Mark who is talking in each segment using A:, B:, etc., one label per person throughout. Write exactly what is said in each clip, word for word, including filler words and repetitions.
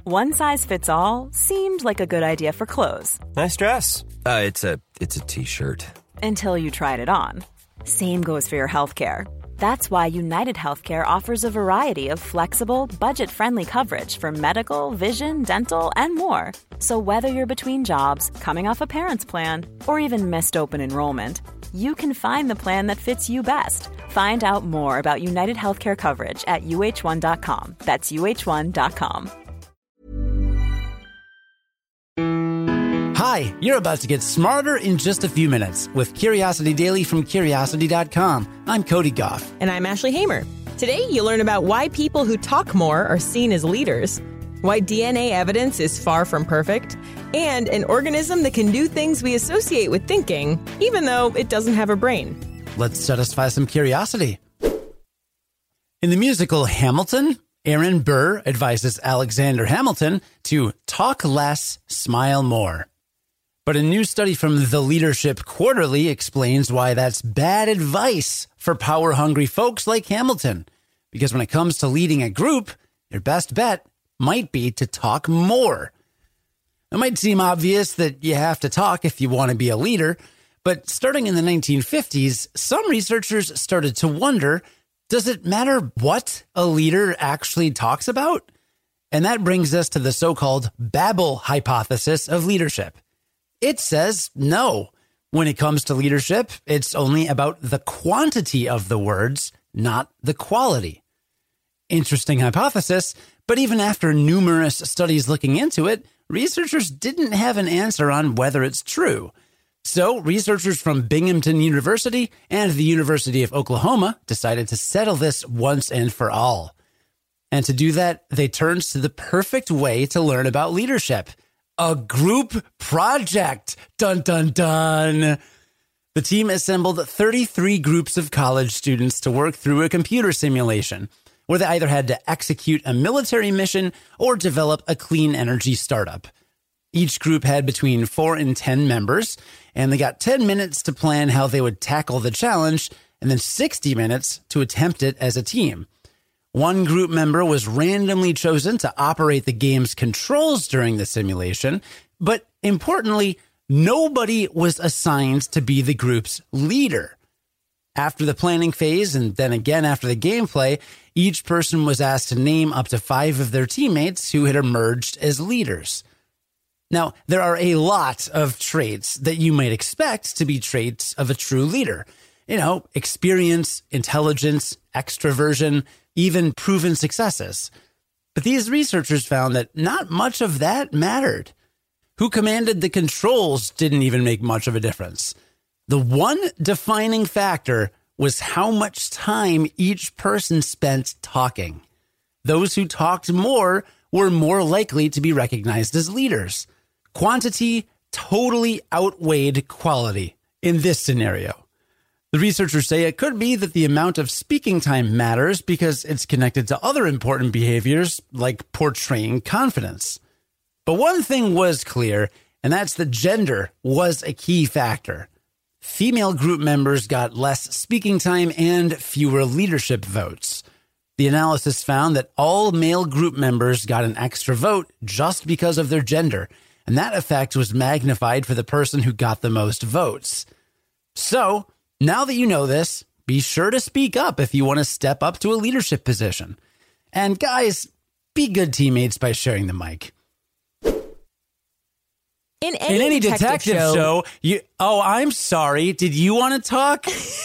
A: One size fits all seemed like a good idea for clothes.
B: Nice dress. Uh, it's a it's a t-shirt.
A: Until you tried it on. Same goes for your healthcare. That's why United Healthcare offers a variety of flexible, budget-friendly coverage for medical, vision, dental, and more. So whether you're between jobs, coming off a parent's plan, or even missed open enrollment, you can find the plan that fits you best. Find out more about United Healthcare coverage at U H one dot com. That's U H one dot com.
C: Hi, you're about to get smarter in just a few minutes with Curiosity Daily from Curiosity dot com. I'm Cody Goff.
D: And I'm Ashley Hamer. Today, you'll learn about why people who talk more are seen as leaders, why D N A evidence is far from perfect, and an organism that can do things we associate with thinking, even though it doesn't have a brain.
C: Let's satisfy some curiosity. In the musical Hamilton, Aaron Burr advises Alexander Hamilton to talk less, smile more. But a new study from The Leadership Quarterly explains why that's bad advice for power-hungry folks like Hamilton. Because when it comes to leading a group, your best bet might be to talk more. It might seem obvious that you have to talk if you want to be a leader, but starting in the nineteen fifties, some researchers started to wonder, does it matter what a leader actually talks about? And that brings us to the so-called Babel hypothesis of leadership. It says no. When it comes to leadership, it's only about the quantity of the words, not the quality. Interesting hypothesis, but even after numerous studies looking into it, researchers didn't have an answer on whether it's true. So researchers from Binghamton University and the University of Oklahoma decided to settle this once and for all. And to do that, they turned to the perfect way to learn about leadership. A group project. Dun, dun, dun. The team assembled thirty-three groups of college students to work through a computer simulation where they either had to execute a military mission or develop a clean energy startup. Each group had between four and ten members, and they got ten minutes to plan how they would tackle the challenge, and then sixty minutes to attempt it as a team. One group member was randomly chosen to operate the game's controls during the simulation, but importantly, nobody was assigned to be the group's leader. After the planning phase, and then again after the gameplay, each person was asked to name up to five of their teammates who had emerged as leaders. Now, there are a lot of traits that you might expect to be traits of a true leader. You know, experience, intelligence, extroversion, even proven successes. But these researchers found that not much of that mattered. Who commanded the controls didn't even make much of a difference. The one defining factor was how much time each person spent talking. Those who talked more were more likely to be recognized as leaders. Quantity totally outweighed quality in this scenario. The researchers say it could be that the amount of speaking time matters because it's connected to other important behaviors like portraying confidence. But one thing was clear, and that's that gender was a key factor. Female group members got less speaking time and fewer leadership votes. The analysis found that all male group members got an extra vote just because of their gender, and that effect was magnified for the person who got the most votes. So, now that you know this, be sure to speak up if you want to step up to a leadership position. And guys, be good teammates by sharing the mic.
D: In any,
C: In any
D: detective,
C: detective show,
D: show,
C: you oh, I'm sorry. Did you want to talk?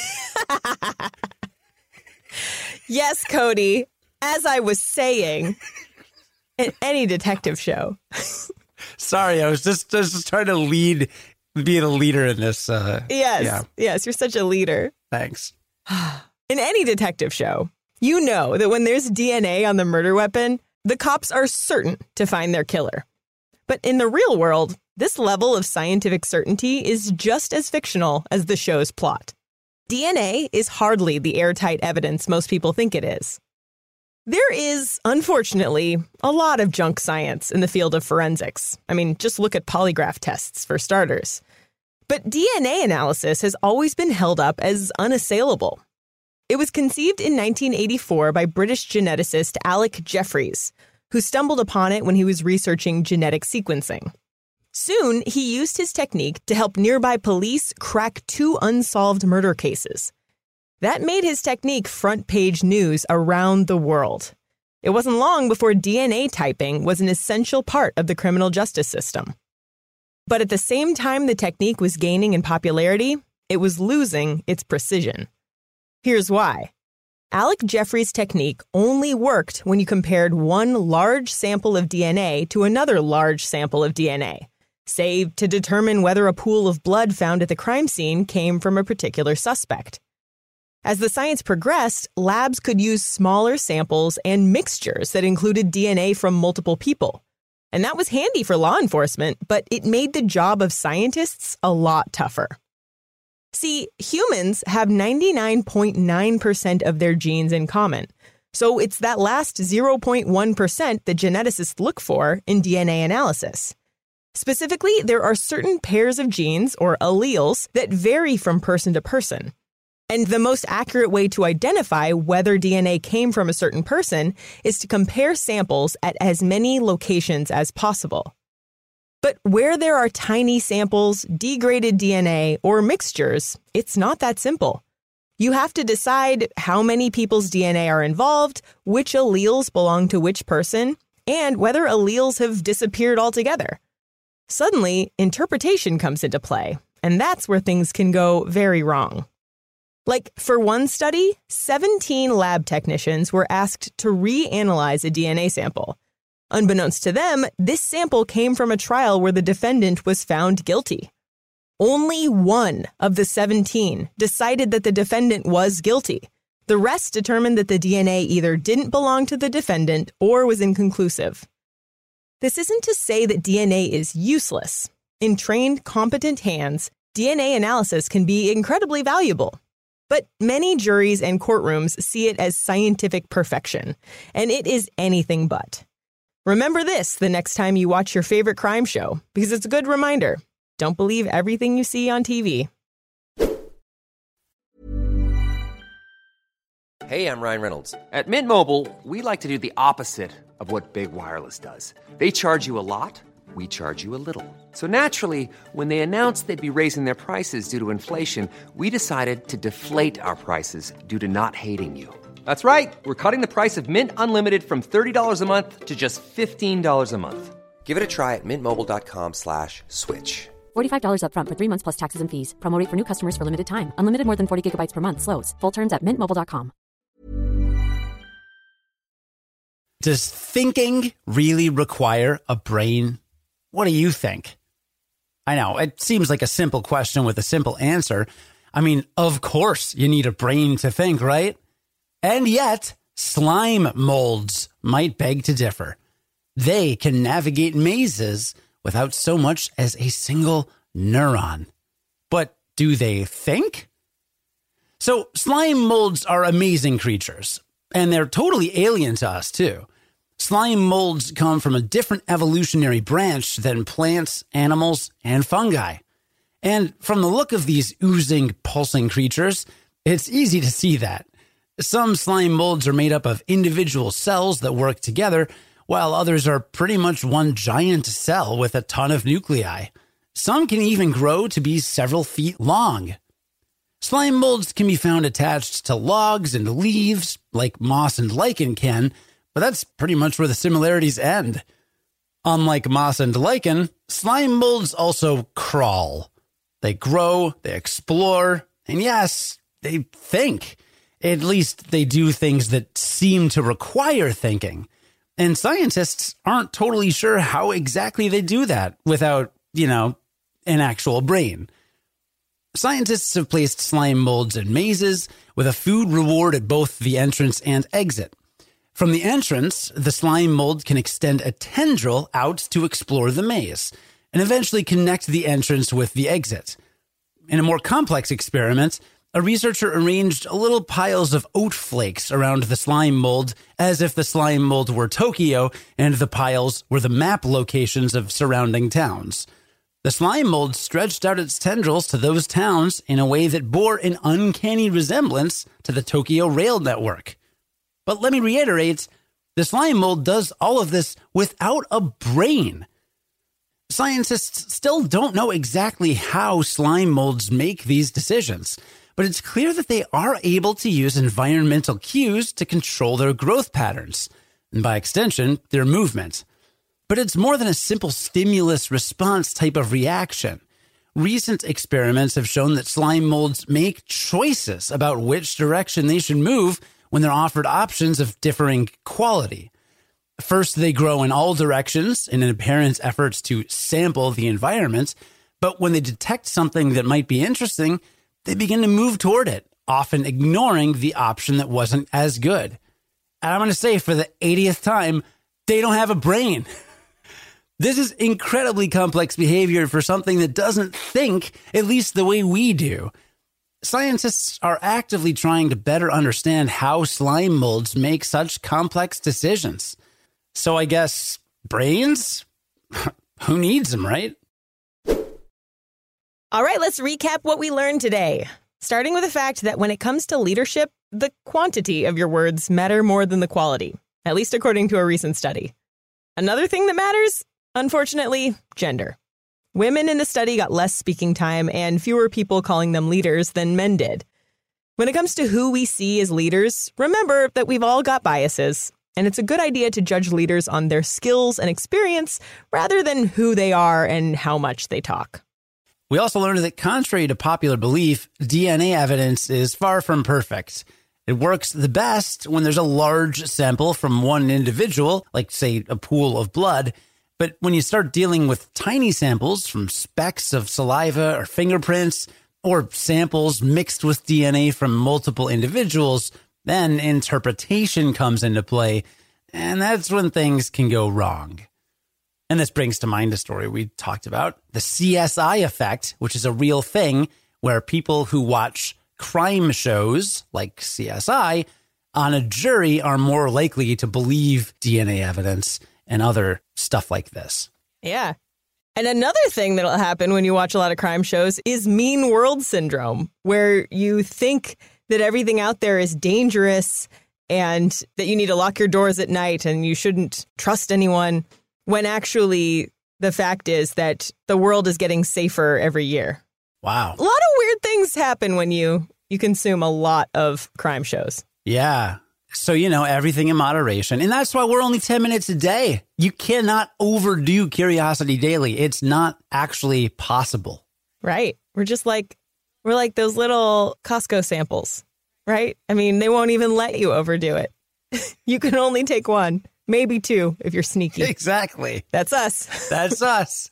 D: yes, Cody, as I was saying, in any detective show.
C: Sorry, I was just, I was just trying to lead, be a leader in this. Uh,
D: yes,
C: yeah.
D: yes, you're such a leader.
C: Thanks.
D: In any detective show, you know that when there's D N A on the murder weapon, the cops are certain to find their killer. But in the real world, this level of scientific certainty is just as fictional as the show's plot. D N A is hardly the airtight evidence most people think it is. There is, unfortunately, a lot of junk science in the field of forensics. I mean, just look at polygraph tests, for starters. But D N A analysis has always been held up as unassailable. It was conceived in nineteen eighty-four by British geneticist Alec Jeffreys, who stumbled upon it when he was researching genetic sequencing. Soon, he used his technique to help nearby police crack two unsolved murder cases. That made his technique front-page news around the world. It wasn't long before D N A typing was an essential part of the criminal justice system. But at the same time the technique was gaining in popularity, it was losing its precision. Here's why. Alec Jeffrey's technique only worked when you compared one large sample of D N A to another large sample of D N A, say to determine whether a pool of blood found at the crime scene came from a particular suspect. As the science progressed, labs could use smaller samples and mixtures that included D N A from multiple people. And that was handy for law enforcement, but it made the job of scientists a lot tougher. See, humans have ninety-nine point nine percent of their genes in common. So it's that last zero point one percent that geneticists look for in D N A analysis. Specifically, there are certain pairs of genes, or alleles, that vary from person to person. And the most accurate way to identify whether D N A came from a certain person is to compare samples at as many locations as possible. But where there are tiny samples, degraded D N A, or mixtures, it's not that simple. You have to decide how many people's D N A are involved, which alleles belong to which person, and whether alleles have disappeared altogether. Suddenly, interpretation comes into play, and that's where things can go very wrong. Like, for one study, seventeen lab technicians were asked to reanalyze a D N A sample. Unbeknownst to them, this sample came from a trial where the defendant was found guilty. Only one of the seventeen decided that the defendant was guilty. The rest determined that the D N A either didn't belong to the defendant or was inconclusive. This isn't to say that D N A is useless. In trained, competent hands, D N A analysis can be incredibly valuable. But many juries and courtrooms see it as scientific perfection, and it is anything but. Remember this the next time you watch your favorite crime show, because it's a good reminder. Don't believe everything you see on T V.
B: Hey, I'm Ryan Reynolds. At Mint Mobile, we like to do the opposite of what Big Wireless does. They charge you a lot, we charge you a little. So naturally, when they announced they'd be raising their prices due to inflation, we decided to deflate our prices due to not hating you. That's right. We're cutting the price of Mint Unlimited from thirty dollars a month to just fifteen dollars a month. Give it a try at mintmobile.com slash switch.
E: forty-five dollars up front for three months plus taxes and fees. Promo rate for new customers for limited time. Unlimited more than forty gigabytes per month. Slows full terms at mint mobile dot com.
C: Does thinking really require a brain? What do you think? I know, it seems like a simple question with a simple answer. I mean, of course you need a brain to think, right? And yet, slime molds might beg to differ. They can navigate mazes without so much as a single neuron. But do they think? So, slime molds are amazing creatures, and they're totally alien to us, too. Slime molds come from a different evolutionary branch than plants, animals, and fungi. And from the look of these oozing, pulsing creatures, it's easy to see that. Some slime molds are made up of individual cells that work together, while others are pretty much one giant cell with a ton of nuclei. Some can even grow to be several feet long. Slime molds can be found attached to logs and leaves, like moss and lichen can, but that's pretty much where the similarities end. Unlike moss and lichen, slime molds also crawl. They grow, they explore, and yes, they think. At least they do things that seem to require thinking. And scientists aren't totally sure how exactly they do that without, you know, an actual brain. Scientists have placed slime molds in mazes with a food reward at both the entrance and exit. From the entrance, the slime mold can extend a tendril out to explore the maze and eventually connect the entrance with the exit. In a more complex experiment, a researcher arranged little piles of oat flakes around the slime mold as if the slime mold were Tokyo and the piles were the map locations of surrounding towns. The slime mold stretched out its tendrils to those towns in a way that bore an uncanny resemblance to the Tokyo rail network. But let me reiterate, The slime mold does all of this without a brain. Scientists still don't know exactly how slime molds make these decisions, but it's clear that they are able to use environmental cues to control their growth patterns, and by extension, their movement. But it's more than a simple stimulus response type of reaction. Recent experiments have shown that slime molds make choices about which direction they should move when they're offered options of differing quality. First, they grow in all directions in an apparent effort to sample the environment, but when they detect something that might be interesting, they begin to move toward it, often ignoring the option that wasn't as good. And I'm going to say for the eightieth time, they don't have a brain. This is incredibly complex behavior for something that doesn't think, at least the way we do. Scientists are actively trying to better understand how slime molds make such complex decisions. So I guess brains? Who needs them, right?
D: All right, let's recap what we learned today. Starting with the fact that when it comes to leadership, the quantity of your words matter more than the quality, at least according to a recent study. Another thing that matters, unfortunately, gender. Women in the study got less speaking time and fewer people calling them leaders than men did. When it comes to who we see as leaders, remember that we've all got biases, and it's a good idea to judge leaders on their skills and experience rather than who they are and how much they talk.
C: We also learned that contrary to popular belief, D N A evidence is far from perfect. It works the best when there's a large sample from one individual, like, say, a pool of blood. But when you start dealing with tiny samples from specks of saliva or fingerprints, or samples mixed with D N A from multiple individuals, then interpretation comes into play, and that's when things can go wrong. And this brings to mind a story we talked about, the C S I effect, which is a real thing where people who watch crime shows like C S I on a jury are more likely to believe D N A evidence and other stuff like this.
D: Yeah. And another thing that'll happen when you watch a lot of crime shows is mean world syndrome, where you think that everything out there is dangerous and that you need to lock your doors at night and you shouldn't trust anyone, when actually the fact is that the world is getting safer every year.
C: Wow.
D: A lot of weird things happen when you, you consume a lot of crime shows.
C: Yeah. So, you know, everything in moderation. And that's why we're only ten minutes a day. You cannot overdo Curiosity Daily. It's not actually possible.
D: Right. We're just like, we're like those little Costco samples, right? I mean, they won't even let you overdo it. You can only take one, maybe two, if you're sneaky.
C: Exactly.
D: That's us.
C: That's us.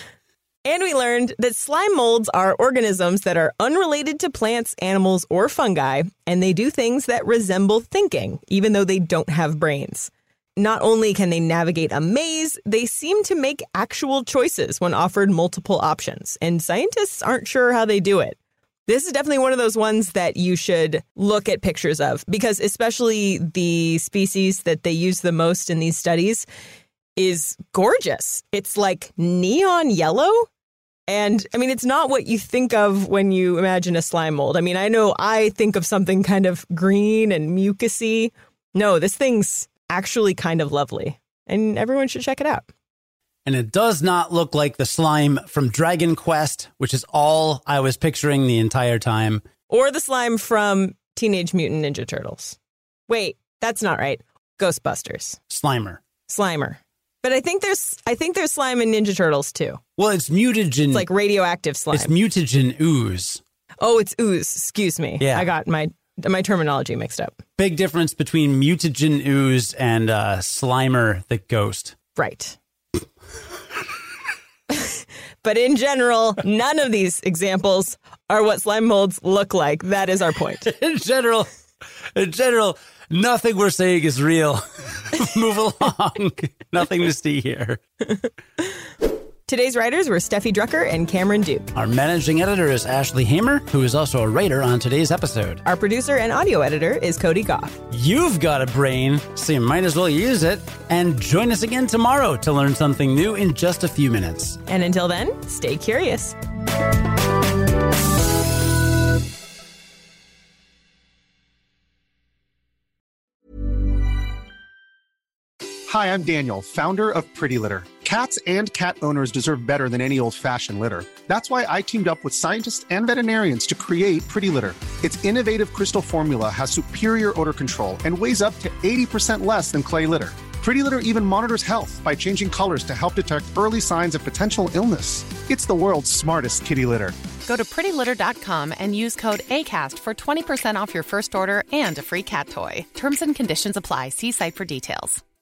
D: And we learned that slime molds are organisms that are unrelated to plants, animals, or fungi, and they do things that resemble thinking, even though they don't have brains. Not only can they navigate a maze, they seem to make actual choices when offered multiple options, and scientists aren't sure how they do it. This is definitely one of those ones that you should look at pictures of, because especially the species that they use the most in these studies is gorgeous. It's like neon yellow. And I mean, it's not what you think of when you imagine a slime mold. I mean, I know I think of something kind of green and mucusy. No, this thing's actually kind of lovely, and everyone should check it out.
C: And it does not look like the slime from Dragon Quest, which is all I was picturing the entire time.
D: Or the slime from Teenage Mutant Ninja Turtles. Wait, that's not right. Ghostbusters.
C: Slimer.
D: Slimer. But I think there's I think there's slime in Ninja Turtles, too.
C: Well, it's mutagen.
D: It's like radioactive slime.
C: It's mutagen ooze.
D: Oh, it's ooze. Excuse me.
C: Yeah.
D: I got my my terminology mixed up.
C: Big difference between mutagen ooze and uh, Slimer the ghost.
D: Right. But in general, none of these examples are what slime molds look like. That is our point.
C: in general, in general, nothing we're saying is real. Move along. Nothing to see here.
D: Today's writers were Steffi Drucker and Cameron Duke.
C: Our managing editor is Ashley Hamer, who is also a writer on today's episode.
D: Our producer and audio editor is Cody Goff.
C: You've got a brain, so you might as well use it. And join us again tomorrow to learn something new in just a few minutes.
D: And until then, stay curious.
F: Hi, I'm Daniel, founder of Pretty Litter. Cats and cat owners deserve better than any old-fashioned litter. That's why I teamed up with scientists and veterinarians to create Pretty Litter. Its innovative crystal formula has superior odor control and weighs up to eighty percent less than clay litter. Pretty Litter even monitors health by changing colors to help detect early signs of potential illness. It's the world's smartest kitty litter.
G: Go to pretty litter dot com and use code ACAST for twenty percent off your first order and a free cat toy. Terms and conditions apply. See site for details.